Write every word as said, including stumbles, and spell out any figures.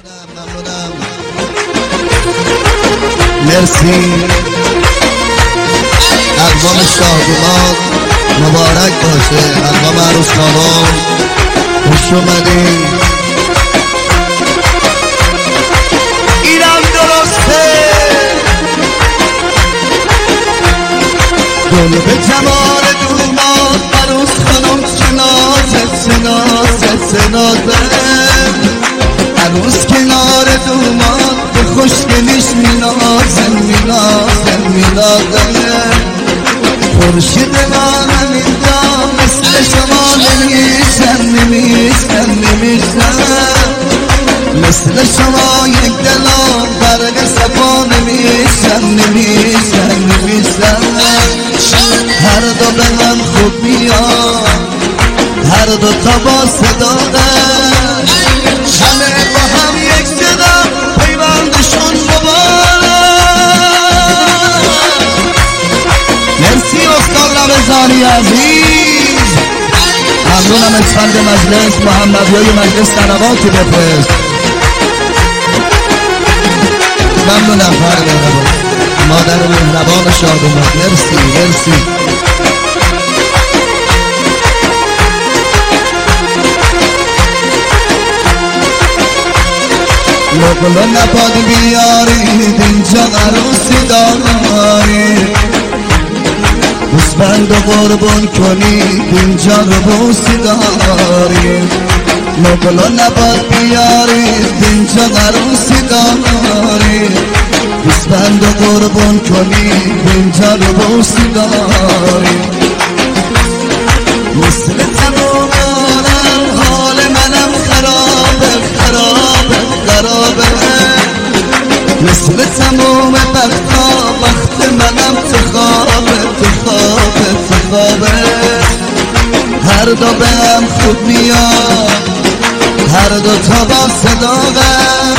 ممنونم. مرسی. اقوام شاهدومان مبارک باشه. اقوام عروس خانم خوش اومدین. اینم درسته. گل به جمال دومان عروس خانم شنازت شنازت شنازت عروس کنار دومان به خوشگلیش مینازن مینازن مینازن خورشید ما همینجا مثل شما نمیشن نمیشن نمیشن مثل شما یک دلان برگ صفا نمیشن نمیشن نمیشن هر دو به هم خوب میان هر دو تا با صدا همه با هم یک صدا پیوندشون مبارک. مرسی استاد رمضانی عزیز. ممنونم از فند مجلس محمدیای مجلس سلواتی بفرست. ممنونم فرد مادر مهربان شادومان. مرسی مرسی. لقلو نباد بیارید اینجا عروسی دارید بسبند و قربان کنید اینجا رو بوسی دارید لقلو نباد بیارید اینجا عروسی دارید بسبند و قربان کنید اینجا رو بوسی دارید مثل تمام عالم حال منم خرابه خرابه خرابه مثل تمام وقتا وقت منم تخابه تخابه تخابه هر دو به هم خوب میاد هر دو تا با صداقه